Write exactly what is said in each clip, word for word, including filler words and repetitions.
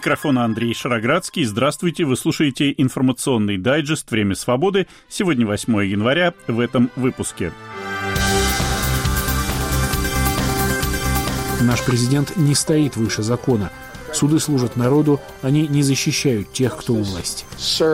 микрофона Андрей Шароградский. Здравствуйте, вы слушаете информационный дайджест «Время свободы». Сегодня восьмое января, в этом выпуске. Наш президент не стоит выше закона. Суды служат народу, они не защищают тех, кто у власти.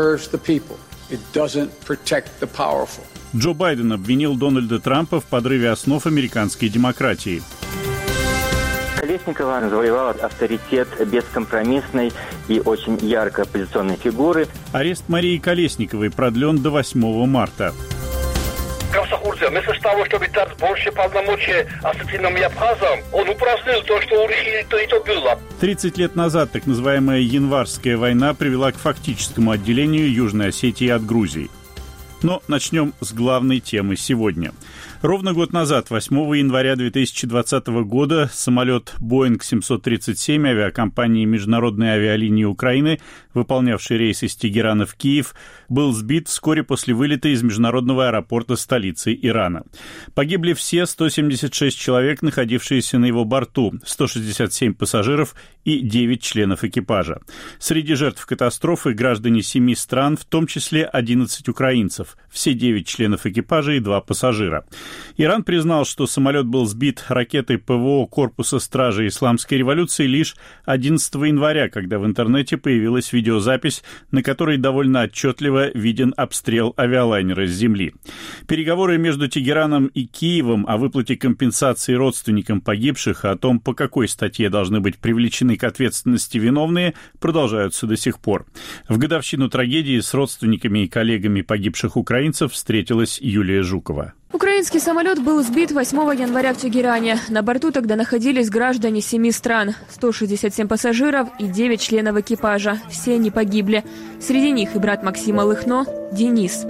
Джо Байден обвинил Дональда Трампа в подрыве основ американской демократии. Колесникова завоевала авторитет бескомпромиссной и очень яркой оппозиционной фигуры. Арест Марии Колесниковой продлен до восьмого марта. Вместо того, чтобы дать больше полномочий Осетинам и Абхазам, он упразднил то, что у них и то, и то было. тридцать лет назад так называемая Январская война привела к фактическому отделению Южной Осетии от Грузии. Но начнем с главной темы сегодня. Ровно год назад, восьмого января две тысячи двадцатого года, самолет Боинг семьсот тридцать семь авиакомпании Международной авиалинии Украины, выполнявший рейс из Тегерана в Киев, был сбит вскоре после вылета из международного аэропорта столицы Ирана. Погибли все сто семьдесят шесть человек, находившиеся на его борту, сто шестьдесят семь пассажиров и девять членов экипажа. Среди жертв катастрофы граждане семи стран, в том числе одиннадцать украинцев, все девять членов экипажа и два пассажира. Иран признал, что самолет был сбит ракетой ПВО Корпуса стражи Исламской революции лишь одиннадцатого января, когда в интернете появилась видеозапись, на которой довольно отчетливо виден обстрел авиалайнера с земли. Переговоры между Тегераном и Киевом о выплате компенсации родственникам погибших, о том, по какой статье должны быть привлечены к ответственности виновные, продолжаются до сих пор. В годовщину трагедии с родственниками и коллегами погибших украинцев встретилась Юлия Жукова. Украинский самолет был сбит восьмого января в Тегеране. На борту тогда находились граждане семи стран, сто шестьдесят семь пассажиров и девять членов экипажа. Все они погибли. Среди них и брат Максима Лыхно Денис.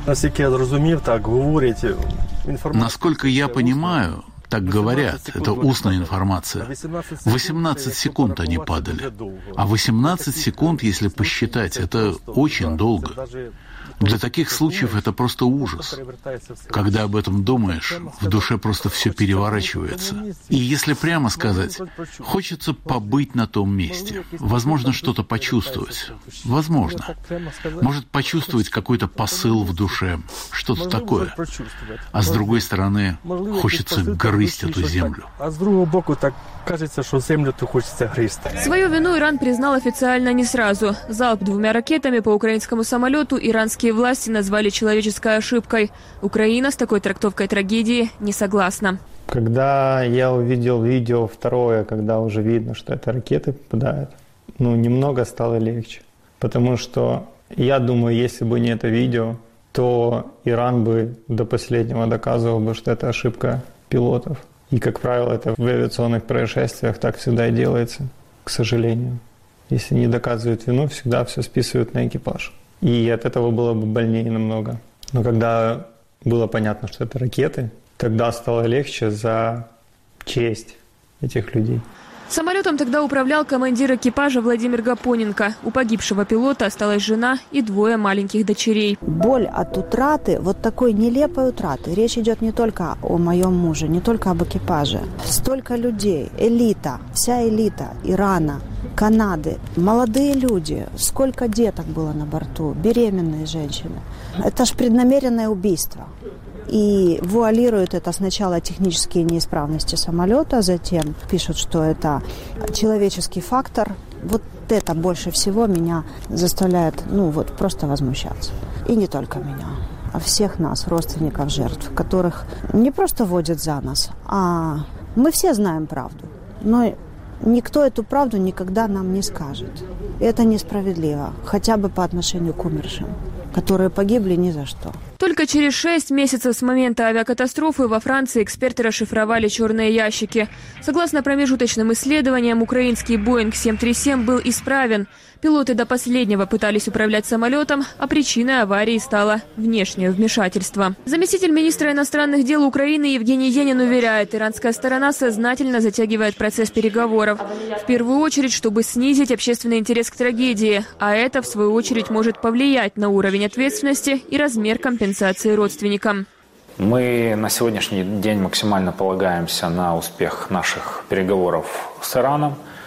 Насколько я понимаю, так говорят, это устная информация. восемнадцать секунд они падали. А восемнадцать секунд, если посчитать, это очень долго. Для таких случаев это просто ужас. Когда об этом думаешь, в душе просто все переворачивается. И если прямо сказать, хочется побыть на том месте. Возможно, что-то почувствовать. Возможно. Может почувствовать какой-то посыл в душе. Что-то такое. А с другой стороны, хочется грызть эту землю. А с другого боку, так кажется, что землю-то хочется грызть. Свою вину Иран признал официально не сразу. Залп двумя ракетами по украинскому самолету иранские власти назвали человеческой ошибкой. Украина с такой трактовкой трагедии не согласна. Когда я увидел видео второе, когда уже видно, что это ракеты попадают, ну, немного стало легче. Потому что я думаю, если бы не это видео, то Иран бы до последнего доказывал бы, что это ошибка пилотов. И, как правило, это в авиационных происшествиях так всегда и делается, к сожалению. Если не доказывают вину, всегда все списывают на экипаж. И от этого было бы больнее намного. Но когда было понятно, что это ракеты, тогда стало легче за честь этих людей. Самолетом тогда управлял командир экипажа Владимир Гапоненко. У погибшего пилота осталась жена и двое маленьких дочерей. Боль от утраты, вот такой нелепой утраты. Речь идет не только о моем муже, не только об экипаже. Столько людей, элита, вся элита Ирана, Канады, молодые люди. Сколько деток было на борту, беременные женщины. Это ж преднамеренное убийство. И вуалируют это сначала технические неисправности самолета, затем пишут, что это человеческий фактор. Вот это больше всего меня заставляет, ну вот, просто возмущаться. И не только меня, а всех нас, родственников жертв, которых не просто водят за нос, а мы все знаем правду. Но никто эту правду никогда нам не скажет. И это несправедливо, хотя бы по отношению к умершим, которые погибли ни за что. Только через шесть месяцев с момента авиакатастрофы во Франции эксперты расшифровали черные ящики. Согласно промежуточным исследованиям, украинский Боинг семь три семь был исправен. Пилоты до последнего пытались управлять самолетом, а причиной аварии стало внешнее вмешательство. Заместитель министра иностранных дел Украины Евгений Енин уверяет, иранская сторона сознательно затягивает процесс переговоров. В первую очередь, чтобы снизить общественный интерес к трагедии, а это, в свою очередь, может повлиять на уровень ответственности и размер компенсации родственникам. Мы на сегодняшний день максимально полагаемся на успех наших переговоров с Ираном.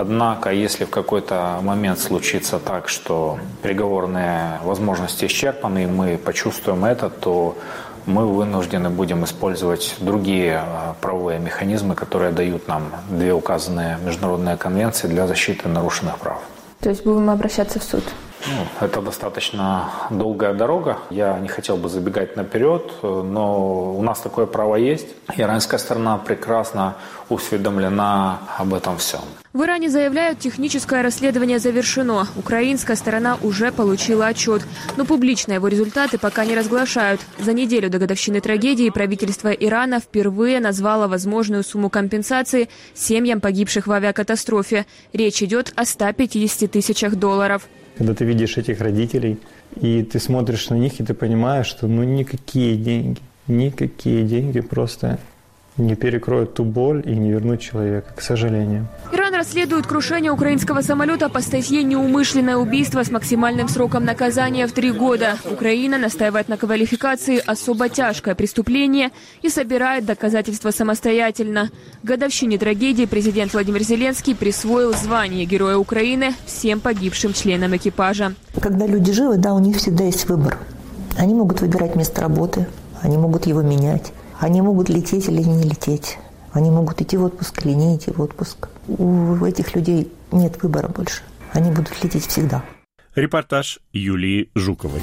Однако, если в какой-то момент случится так, что переговорные возможности исчерпаны, и мы почувствуем это, то мы вынуждены будем использовать другие правовые механизмы, которые дают нам две указанные международные конвенции для защиты нарушенных прав. То есть будем обращаться в суд? Ну, это достаточно долгая дорога. Я не хотел бы забегать наперед, но у нас такое право есть. Иранская сторона прекрасно осведомлена об этом всем. В Иране заявляют, техническое расследование завершено. Украинская сторона уже получила отчет, но публично его результаты пока не разглашают. За неделю до годовщины трагедии правительство Ирана впервые назвало возможную сумму компенсации семьям погибших в авиакатастрофе. Речь идет о ста пятидесяти тысячах долларов. Когда ты видишь этих родителей, и ты смотришь на них, и ты понимаешь, что ну никакие деньги, никакие деньги просто не перекроют ту боль и не вернут человека, к сожалению. Иран расследует крушение украинского самолета по статье «Неумышленное убийство» с максимальным сроком наказания в три года. Украина настаивает на квалификации «особо тяжкое преступление» и собирает доказательства самостоятельно. К годовщине трагедии президент Владимир Зеленский присвоил звание Героя Украины всем погибшим членам экипажа. Когда люди живы, да, у них всегда есть выбор. Они могут выбирать место работы, они могут его менять. Они могут лететь или не лететь. Они могут идти в отпуск или не идти в отпуск. У этих людей нет выбора больше. Они будут лететь всегда. Репортаж Юлии Жуковой.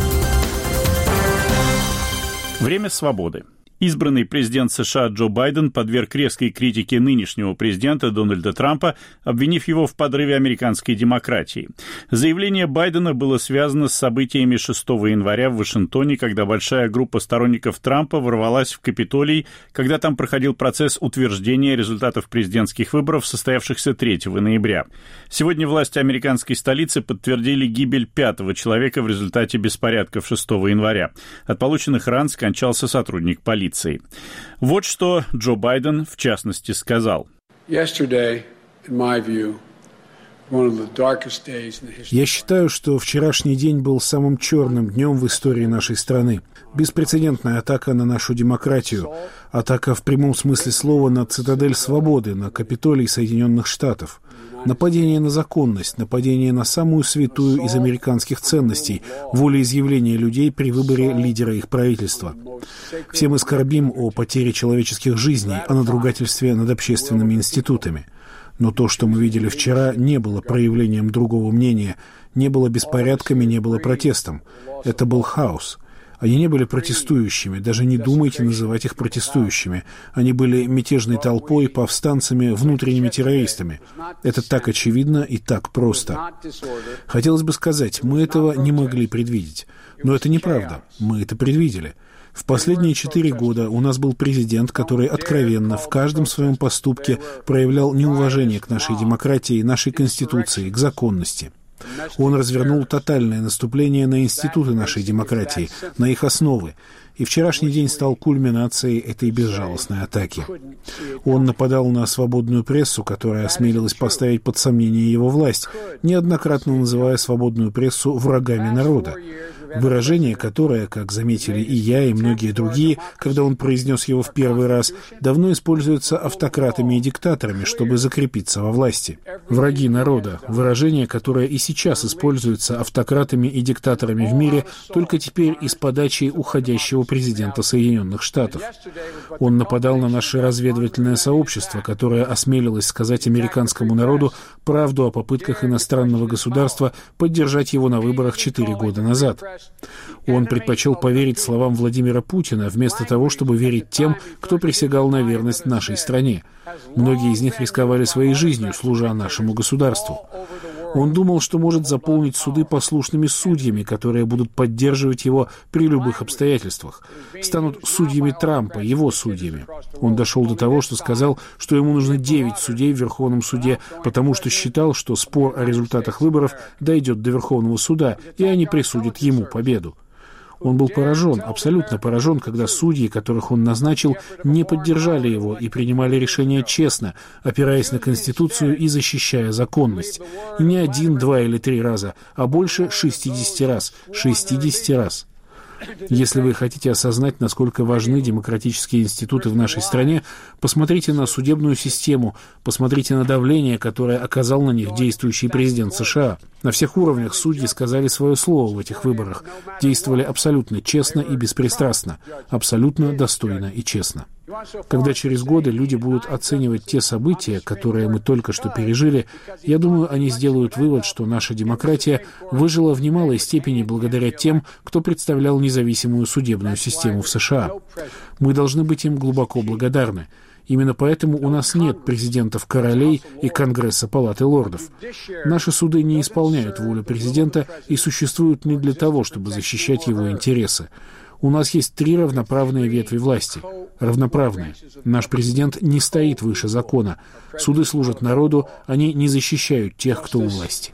Время свободы. Избранный президент США Джо Байден подверг резкой критике нынешнего президента Дональда Трампа, обвинив его в подрыве американской демократии. Заявление Байдена было связано с событиями шестого января в Вашингтоне, когда большая группа сторонников Трампа ворвалась в Капитолий, когда там проходил процесс утверждения результатов президентских выборов, состоявшихся третьего ноября. Сегодня власти американской столицы подтвердили гибель пятого человека в результате беспорядков шестого января. От полученных ран скончался сотрудник полиции. Вот что Джо Байден, в частности, сказал. Я считаю, что вчерашний день был самым черным днем в истории нашей страны. Беспрецедентная атака на нашу демократию. Атака в прямом смысле слова на цитадель свободы, на Капитолий Соединенных Штатов. Нападение на законность, нападение на самую святую из американских ценностей, волеизъявление людей при выборе лидера их правительства. Все мы скорбим о потере человеческих жизней, о надругательстве над общественными институтами. Но то, что мы видели вчера, не было проявлением другого мнения, не было беспорядками, не было протестом. Это был хаос. Они не были протестующими, даже не думайте называть их протестующими. Они были мятежной толпой, повстанцами, внутренними террористами. Это так очевидно и так просто. Хотелось бы сказать, мы этого не могли предвидеть. Но это неправда. Мы это предвидели. В последние четыре года у нас был президент, который откровенно в каждом своем поступке проявлял неуважение к нашей демократии, нашей конституции, к законности. Он развернул тотальное наступление на институты нашей демократии, на их основы. И вчерашний день стал кульминацией этой безжалостной атаки. Он нападал на свободную прессу, которая осмелилась поставить под сомнение его власть, неоднократно называя свободную прессу врагами народа. Выражение, которое, как заметили и я, и многие другие, когда он произнес его в первый раз, давно используется автократами и диктаторами, чтобы закрепиться во власти. Враги народа. Выражение, которое и сейчас используется автократами и диктаторами в мире, только теперь из подачи уходящего президента Соединенных Штатов. Он нападал на наше разведывательное сообщество, которое осмелилось сказать американскому народу правду о попытках иностранного государства поддержать его на выборах четыре года назад. Он предпочел поверить словам Владимира Путина, вместо того, чтобы верить тем, кто присягал на верность нашей стране. Многие из них рисковали своей жизнью, служа нашему государству. Он думал, что может заполнить суды послушными судьями, которые будут поддерживать его при любых обстоятельствах. Станут судьями Трампа, его судьями. Он дошел до того, что сказал, что ему нужно девять судей в Верховном суде, потому что считал, что спор о результатах выборов дойдет до Верховного суда, и они присудят ему победу. Он был поражен, абсолютно поражен, когда судьи, которых он назначил, не поддержали его и принимали решения честно, опираясь на Конституцию и защищая законность. И не один, два или три раза, а больше шестидесяти раз. шестидесяти раз. Если вы хотите осознать, насколько важны демократические институты в нашей стране, посмотрите на судебную систему, посмотрите на давление, которое оказал на них действующий президент США. На всех уровнях судьи сказали свое слово в этих выборах, действовали абсолютно честно и беспристрастно, абсолютно достойно и честно. Когда через годы люди будут оценивать те события, которые мы только что пережили, я думаю, они сделают вывод, что наша демократия выжила в немалой степени благодаря тем, кто представлял независимую судебную систему в США. Мы должны быть им глубоко благодарны. Именно поэтому у нас нет президентов-королей и Конгресса Палаты лордов. Наши суды не исполняют волю президента и существуют не для того, чтобы защищать его интересы. У нас есть три равноправные ветви власти. Равноправные. Наш президент не стоит выше закона. Суды служат народу, они не защищают тех, кто у власти.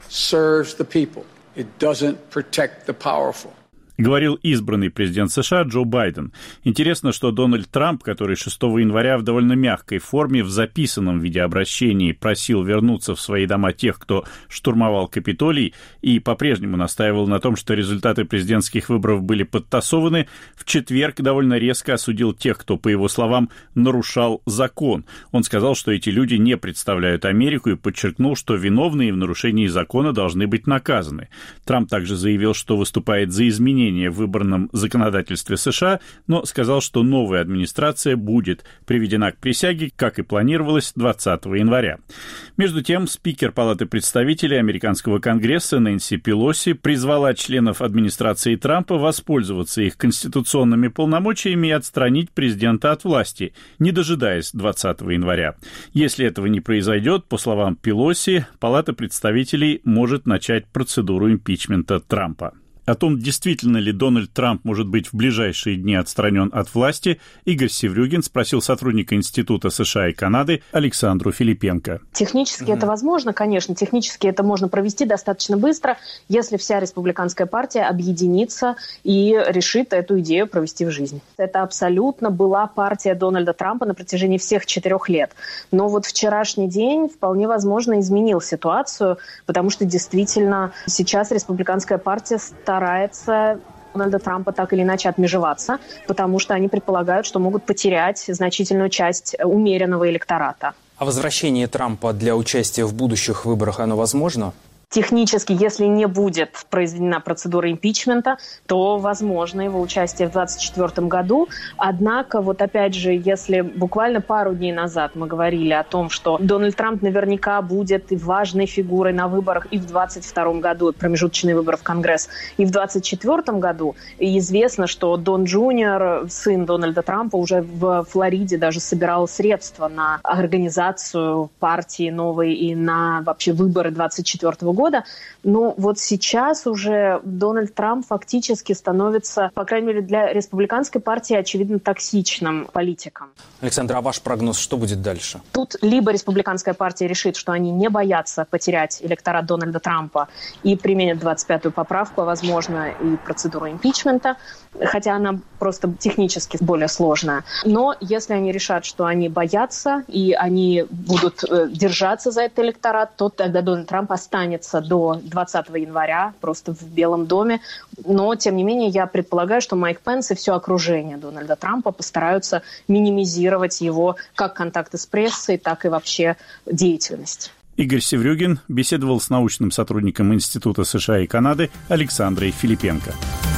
Говорил избранный президент США Джо Байден. Интересно, что Дональд Трамп, который шестого января в довольно мягкой форме в записанном видеообращении просил вернуться в свои дома тех, кто штурмовал Капитолий, и по-прежнему настаивал на том, что результаты президентских выборов были подтасованы, в четверг довольно резко осудил тех, кто, по его словам, нарушал закон. Он сказал, что эти люди не представляют Америку, и подчеркнул, что виновные в нарушении закона должны быть наказаны. Трамп также заявил, что выступает за изменение в выборном законодательстве США, но сказал, что новая администрация будет приведена к присяге, как и планировалось, двадцатого января. Между тем, спикер Палаты представителей Американского Конгресса Нэнси Пелоси призвала членов администрации Трампа воспользоваться их конституционными полномочиями и отстранить президента от власти, не дожидаясь двадцатого января. Если этого не произойдет, по словам Пелоси, Палата представителей может начать процедуру импичмента Трампа. О том, действительно ли Дональд Трамп может быть в ближайшие дни отстранен от власти, Игорь Севрюгин спросил сотрудника Института США и Канады Александру Филипенко. Технически mm-hmm. это возможно, конечно. Технически это можно провести достаточно быстро, если вся республиканская партия объединится и решит эту идею провести в жизнь. Это абсолютно была партия Дональда Трампа на протяжении всех четырех лет. Но вот вчерашний день вполне возможно изменил ситуацию, потому что действительно сейчас республиканская партия старается старается Дональда Трампа так или иначе отмежеваться, потому что они предполагают, что могут потерять значительную часть умеренного электората. А возвращение Трампа для участия в будущих выборах, оно возможно? Технически, если не будет произведена процедура импичмента, то возможно его участие в двадцать четвёртом году. Однако, вот опять же, если буквально пару дней назад мы говорили о том, что Дональд Трамп наверняка будет важной фигурой на выборах и в двадцать втором году, промежуточные выборы в Конгресс, и в двадцать четвёртом году, и известно, что Дон Джуниор, сын Дональда Трампа, уже в Флориде даже собирал средства на организацию партии новой и на вообще выборы двадцать четвёртого года. года. Но вот сейчас уже Дональд Трамп фактически становится, по крайней мере, для республиканской партии, очевидно, токсичным политиком. Александр, а ваш прогноз, что будет дальше? Тут либо республиканская партия решит, что они не боятся потерять электорат Дональда Трампа и применят двадцать пятую поправку, а, возможно, и процедуру импичмента, хотя она просто технически более сложная. Но если они решат, что они боятся и они будут э, держаться за этот электорат, то тогда Дональд Трамп останется до двадцатого января просто в Белом доме. Но, тем не менее, я предполагаю, что Майк Пенс и все окружение Дональда Трампа постараются минимизировать его как контакты с прессой, так и вообще деятельность. Игорь Севрюгин беседовал с научным сотрудником Института США и Канады Александрой Филипенко.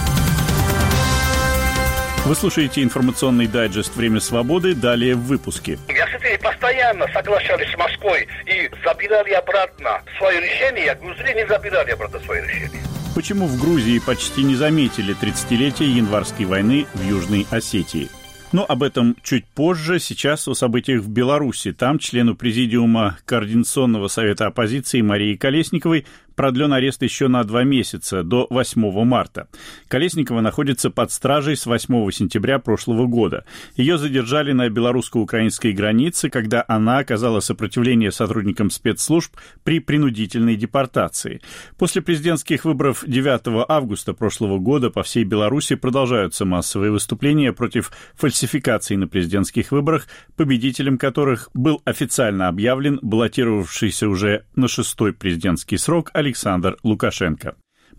Вы слушаете информационный дайджест «Время свободы». Далее в выпуске. Если постоянно соглашались с Москвой и забирали обратно свое решение, грузины не забирали обратно свое решение. Почему в Грузии почти не заметили тридцатилетие январской войны в Южной Осетии? Но об этом чуть позже. Сейчас о событиях в Беларуси. Там члену президиума Координационного совета оппозиции Марии Колесниковой продлен арест еще на два месяца, до восьмого марта. Колесникова находится под стражей с восьмого сентября прошлого года. Ее задержали на белорусско-украинской границе, когда она оказала сопротивление сотрудникам спецслужб при принудительной депортации. После президентских выборов девятого августа прошлого года по всей Беларуси продолжаются массовые выступления против фальсификаций на президентских выборах, победителем которых был официально объявлен баллотировавшийся уже на шестой президентский срок Александр Лукашенко.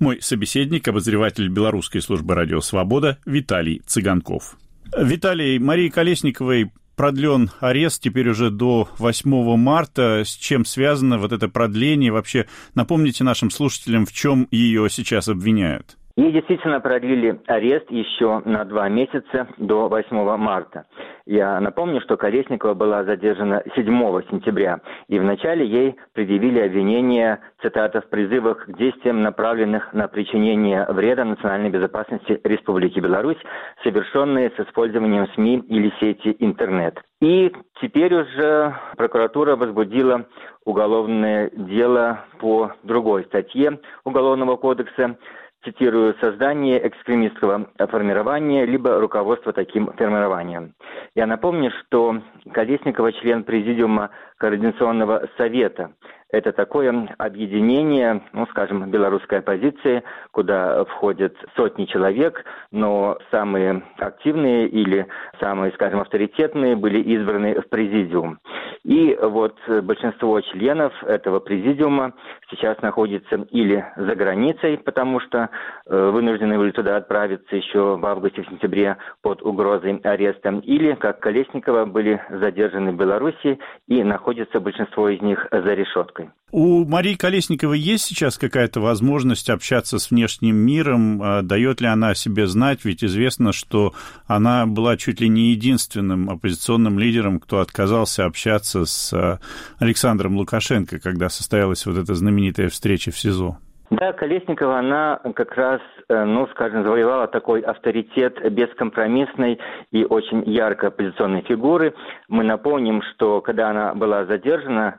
Мой собеседник, обозреватель Белорусской службы радио «Свобода» Виталий Цыганков. Виталий, Марии Колесниковой продлен арест теперь уже до восьмого марта. С чем связано вот это продление? Вообще, напомните нашим слушателям, в чем ее сейчас обвиняют. Ей действительно продлили арест еще на два месяца до восьмого марта. Я напомню, что Колесникова была задержана седьмого сентября, и вначале ей предъявили обвинения, цитата, в призывах к действиям, направленных на причинение вреда национальной безопасности Республики Беларусь, совершенные с использованием СМИ или сети интернет. И теперь уже прокуратура возбудила уголовное дело по другой статье Уголовного кодекса, цитирую, «создание экстремистского формирования, либо руководство таким формированием». Я напомню, что Колесникова член Президиума Координационного совета. Это такое объединение, ну, скажем, белорусской оппозиции, куда входят сотни человек, но самые активные или самые, скажем, авторитетные были избраны в президиум. И вот большинство членов этого президиума сейчас находится или за границей, потому что э, вынуждены были туда отправиться еще в августе-сентябре под угрозой ареста, или, как Колесникова, были задержаны в Беларуси и находится большинство из них за решеткой. У Марии Колесниковой есть сейчас какая-то возможность общаться с внешним миром? Дает ли она о себе знать? Ведь известно, что она была чуть ли не единственным оппозиционным лидером, кто отказался общаться с Александром Лукашенко, когда состоялась вот эта знаменитая встреча в СИЗО. Да, Колесникова, она как раз, ну, скажем, завоевала такой авторитет бескомпромиссной и очень яркой оппозиционной фигуры. Мы напомним, что когда она была задержана,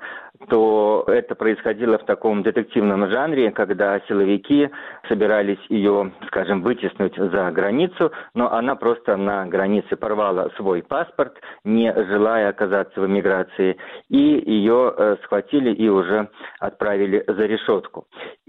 то это происходило в таком детективном жанре, когда силовики собирались ее, скажем, вытеснуть за границу, но она просто на границе порвала свой паспорт, не желая оказаться в эмиграции, и ее э, схватили и уже отправили за решетку.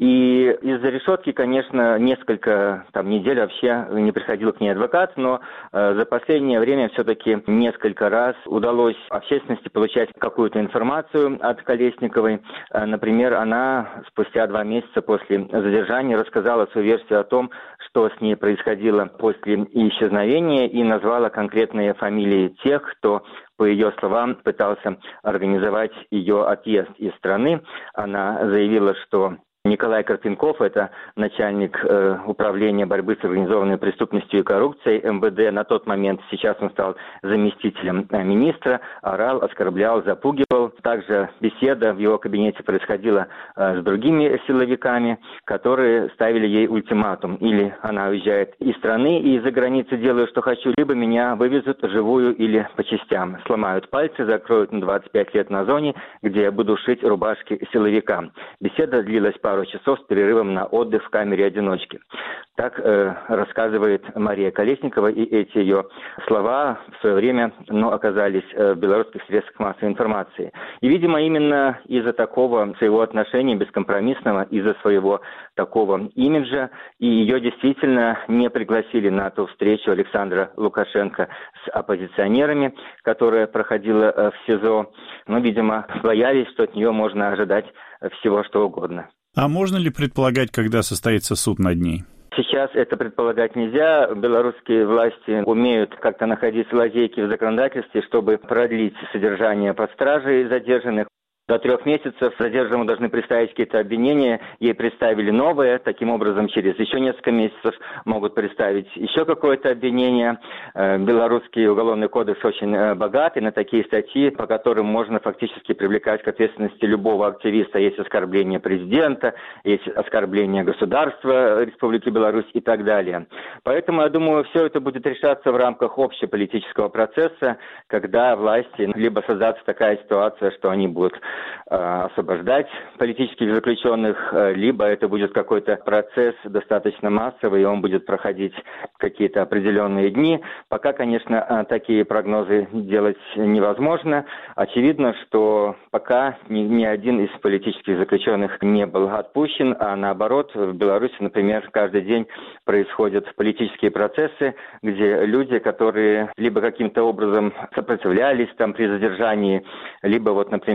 И из-за решетки, конечно, несколько там, недель вообще не приходил к ней адвокат, но э, за последнее время все-таки несколько раз удалось общественности получать какую-то информацию от коллег Колесниковой. Например, она спустя два месяца после задержания рассказала свою версию о том, что с ней происходило после исчезновения, и назвала конкретные фамилии тех, кто, по ее словам, пытался организовать ее отъезд из страны. Она заявила, что Николай Карпенков, это начальник э, управления борьбы с организованной преступностью и коррупцией эм вэ дэ, на тот момент, сейчас он стал заместителем э, министра, орал, оскорблял, запугивал. Также беседа в его кабинете происходила э, с другими силовиками, которые ставили ей ультиматум. Или она уезжает из страны и из-за границы делаю, что хочу, либо меня вывезут живую или по частям. Сломают пальцы, закроют на двадцать пять лет на зоне, где я буду шить рубашки силовикам. Беседа длилась пару пару часов с перерывом на отдых в камере одиночки. Так э, рассказывает Мария Колесникова, и эти ее слова в свое время ну, оказались э, в белорусских средствах массовой информации. И, видимо, именно из-за такого своего отношения бескомпромиссного, из-за своего такого имиджа, и ее действительно не пригласили на ту встречу Александра Лукашенко с оппозиционерами, которая проходила э, в СИЗО. Но, видимо, боялись, что от нее можно ожидать всего, что угодно. А можно ли предполагать, когда состоится суд над ней? Сейчас это предполагать нельзя. Белорусские власти умеют как-то находить лазейки в законодательстве, чтобы продлить содержание под стражей задержанных. До трех месяцев задержанному должны представить какие-то обвинения, ей представили новые, таким образом через еще несколько месяцев могут представить еще какое-то обвинение. Белорусский уголовный кодекс очень богатый на такие статьи, по которым можно фактически привлекать к ответственности любого активиста. Есть оскорбление президента, есть оскорбление государства Республики Беларусь и так далее. Поэтому, я думаю, все это будет решаться в рамках общеполитического процесса, когда власти либо создастся такая ситуация, что они будут освобождать политических заключенных, либо это будет какой-то процесс достаточно массовый, и он будет проходить какие-то определенные дни. Пока, конечно, такие прогнозы делать невозможно. Очевидно, что пока ни, ни один из политических заключенных не был отпущен, а наоборот, в Беларуси, например, каждый день происходят политические процессы, где люди, которые либо каким-то образом сопротивлялись там при задержании, либо вот, например,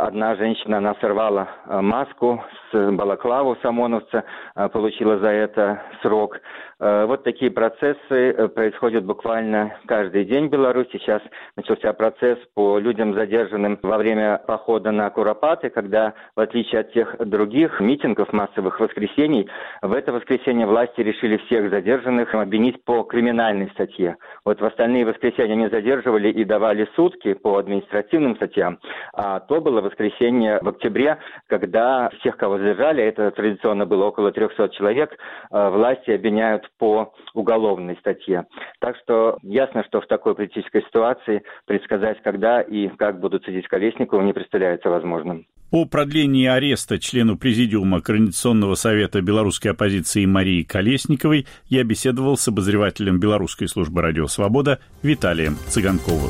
одна женщина, она сорвала маску с балаклаву с ОМОНовца, получила за это срок. Вот такие процессы происходят буквально каждый день в Беларуси. Сейчас начался процесс по людям, задержанным во время похода на Куропаты, когда, в отличие от тех других митингов, массовых воскресений, в это воскресенье власти решили всех задержанных обвинить по криминальной статье. Вот в остальные воскресенья они задерживали и давали сутки по административным статьям, а то было воскресенье в октябре, когда всех, кого задержали, это традиционно было около трехсот человек, власти обвиняют по уголовной статье. Так что ясно, что в такой политической ситуации предсказать, когда и как будут судить Колесникову, не представляется возможным. О продлении ареста члену Президиума Координационного совета белорусской оппозиции Марии Колесниковой я беседовал с обозревателем Белорусской службы «Радио Свобода» Виталием Цыганковым.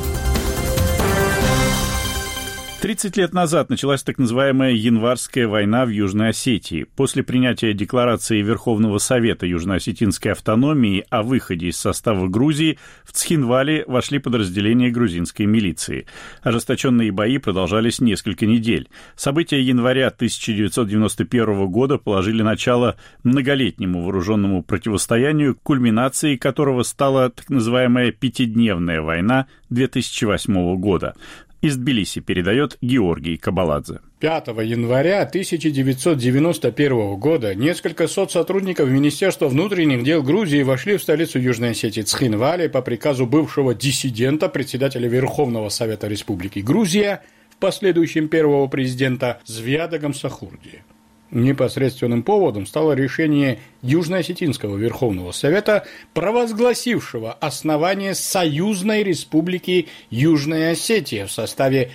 тридцать лет назад началась так называемая Январская война в Южной Осетии. После принятия декларации Верховного Совета Южно-Осетинской автономии о выходе из состава Грузии в Цхинвале вошли подразделения грузинской милиции. Ожесточенные бои продолжались несколько недель. События января тысяча девятьсот девяносто первого года положили начало многолетнему вооруженному противостоянию, кульминацией которого стала так называемая пятидневная война две тысячи восьмого года. Из Тбилиси передает Георгий Кабаладзе. пятого января тысяча девятьсот девяносто первого года несколько сот сотрудников Министерства внутренних дел Грузии вошли в столицу Южной Осетии Цхинвале по приказу бывшего диссидента, председателя Верховного Совета Республики Грузия, в последующем первого президента Звиада Гамсахурдия. Непосредственным поводом стало решение Южно-Осетинского Верховного Совета, провозгласившего основание Союзной Республики Южная Осетия в составе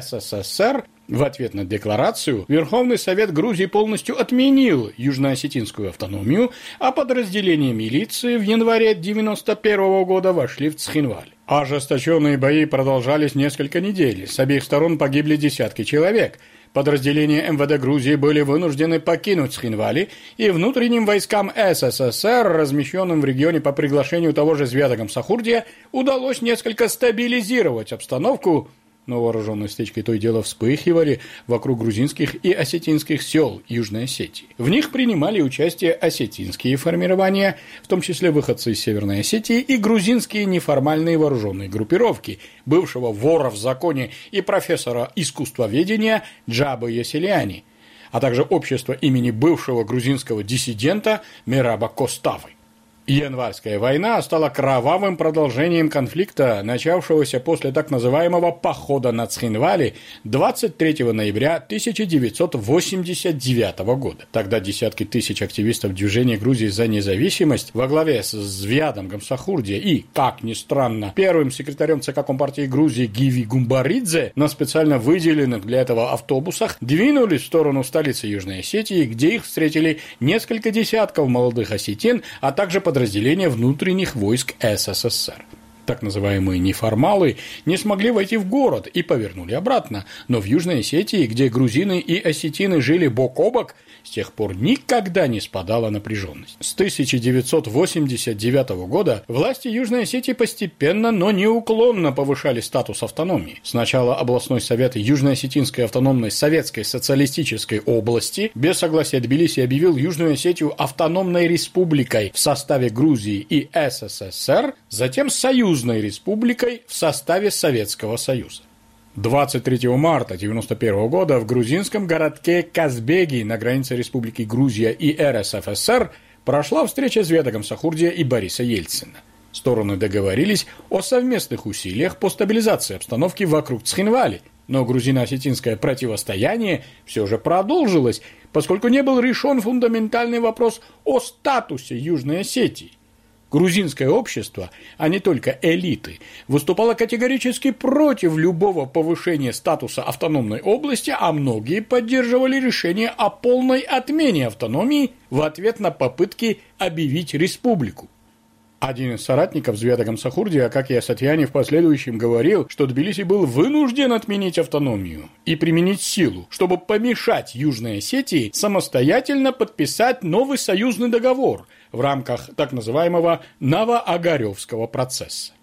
СССР. В ответ на декларацию Верховный Совет Грузии полностью отменил южно-осетинскую автономию, а подразделения милиции в январе девяносто первого года вошли в Цхинваль. Ожесточенные бои продолжались несколько недель, с обеих сторон погибли десятки человек. Подразделения эм вэ дэ Грузии были вынуждены покинуть Цхинвали, и внутренним войскам СССР, размещенным в регионе по приглашению того же Звиада Гамсахурдия, удалось несколько стабилизировать обстановку, но вооруженные стычки то и дело вспыхивали вокруг грузинских и осетинских сел Южной Осетии. В них принимали участие осетинские формирования, в том числе выходцы из Северной Осетии, и грузинские неформальные вооруженные группировки бывшего вора в законе и профессора искусствоведения Джабы Яселяни, а также общество имени бывшего грузинского диссидента Мераба Коставы. Январская война стала кровавым продолжением конфликта, начавшегося после так называемого «похода на Цхинвали» двадцать третьего ноября тысяча девятьсот восемьдесят девятого года. Тогда десятки тысяч активистов движения Грузии за независимость во главе с Звиадом Гамсахурдия и, как ни странно, первым секретарем ЦК Компартии Грузии Гиви Гумбаридзе на специально выделенных для этого автобусах двинулись в сторону столицы Южной Осетии, где их встретили несколько десятков молодых осетин, а также под подразделения внутренних войск СССР. Так называемые неформалы не смогли войти в город и повернули обратно, но в Южной Осетии, где грузины и осетины жили бок о бок, с тех пор никогда не спадала напряженность. С тысяча девятьсот восемьдесят девятого года власти Южной Осетии постепенно, но неуклонно повышали статус автономии. Сначала областной совет Южно-Осетинской автономной Советской социалистической области без согласия Тбилиси объявил Южную Осетию автономной республикой в составе Грузии и СССР, затем Союзной республикой в составе Советского Союза. двадцать третьего марта девяносто первого года в грузинском городке Казбеги на границе Республики Грузия и эр эс эф эс эр прошла встреча Звиада Гамсахурдия и Бориса Ельцина. Стороны договорились о совместных усилиях по стабилизации обстановки вокруг Цхинвали, но грузино-осетинское противостояние все же продолжилось, поскольку не был решен фундаментальный вопрос о статусе Южной Осетии. Грузинское общество, а не только элиты, выступало категорически против любого повышения статуса автономной области, а многие поддерживали решение о полной отмене автономии в ответ на попытки объявить республику. Один из соратников Звиада Гамсахурдия, как и Асатьяни, в последующем говорил, что Тбилиси был вынужден отменить автономию и применить силу, чтобы помешать Южной Осетии самостоятельно подписать новый союзный договор в рамках так называемого Новоогаревского процесса.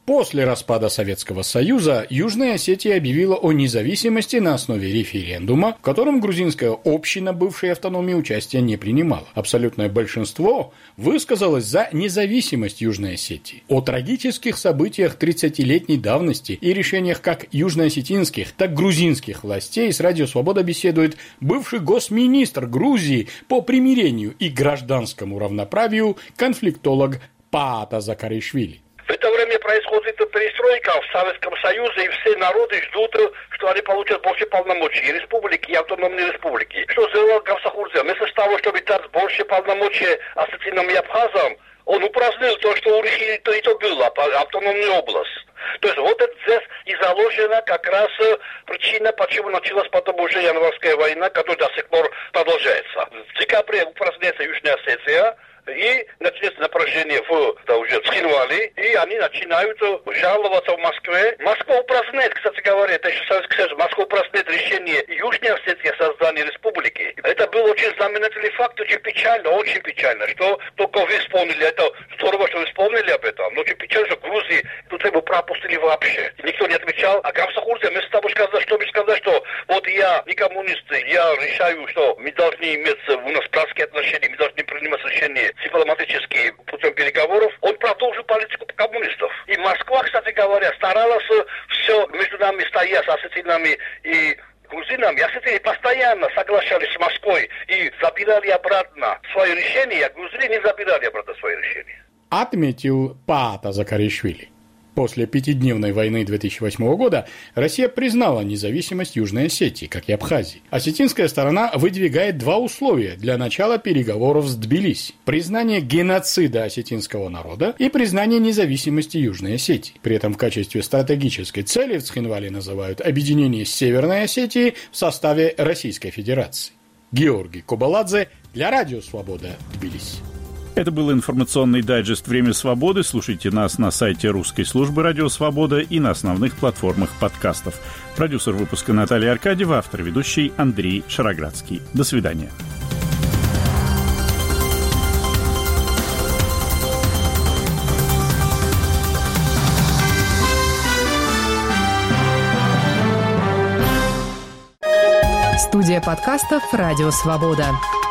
После распада Советского Союза Южная Осетия объявила о независимости на основе референдума, в котором грузинская община бывшей автономии участия не принимала. Абсолютное большинство высказалось за независимость Южной Осетии. О трагических событиях тридцатилетней давности и решениях как южноосетинских, так и грузинских властей с Радио Свобода беседует бывший госминистр Грузии по примирению и гражданскому равноправию конфликтолог Паата Закаришвили. В это время происходит перестройка в Советском Союзе, и все народы ждут, что они получат больше полномочий. И республики, и автономные республики. Что сделал Гамсахурдия? Вместо того, чтобы дать больше полномочий Осетинам и Абхазам, он упразднил то, что у них и то, и то было, автономная область. То есть вот это здесь и заложена как раз причина, почему началась потом уже январская война, которая до сих пор продолжается. В декабре упраздняется Южная Осетия, и начинается напряжение в, да, уже в Цхинвале, и они начинают жаловаться в Москве. Москва упраздняет, кстати говоря, это еще Советский Союз, Москва упраздняет решение Южной Осетии о создании республики. Это был очень знаменательный факт, очень печально, очень печально, что только вы вспомнили, это здорово, что вы вспомнили об этом, но очень печально, что Грузии тут его пропустили вообще. Никто не отвечал, а Гамсахурдия вместо того, сказать, чтобы сказать, что вот я не коммунист, я решаю, что мы должны иметь у нас братские отношения, мы должны принимать решения дипломатические путем переговоров, он продолжил политику коммунистов. И Москва, кстати говоря, старалась все между нами стоять, с осетинами и грузинами. Осетины постоянно соглашались с Москвой и забирали обратно свои решения, а грузины не забирали обратно свои решения. Отметил Паата Закаришвили. После пятидневной войны две тысячи восьмого года Россия признала независимость Южной Осетии, как и Абхазии. Осетинская сторона выдвигает два условия для начала переговоров с Тбилиси: признание геноцида осетинского народа и признание независимости Южной Осетии. При этом в качестве стратегической цели в Цхинвале называют объединение Северной Осетии в составе Российской Федерации. Георгий Кобаладзе для Радио Свобода, Тбилиси. Это был информационный дайджест «Время свободы». Слушайте нас на сайте русской службы «Радио Свобода» и на основных платформах подкастов. Продюсер выпуска Наталья Аркадьева, автор ведущий Андрей Шароградский. До свидания. Студия подкастов «Радио Свобода».